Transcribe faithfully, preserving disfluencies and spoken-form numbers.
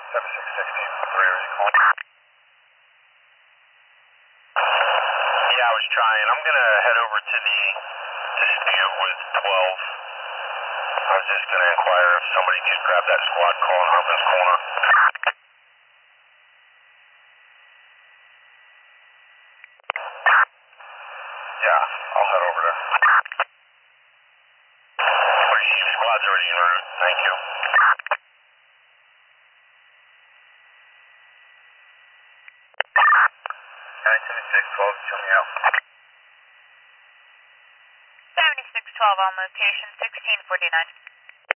seven six sixteen, three, are you calling? Yeah, I was trying. I'm going to head over to the dispute with twelve. I was just going to inquire if somebody could grab that squad call in Hopkins Corner. Yeah, I'll head over there. Your squad's already en route. Thank you. nine seventy-six twelve, show me out. seventy-six twelve on location, sixteen forty-nine.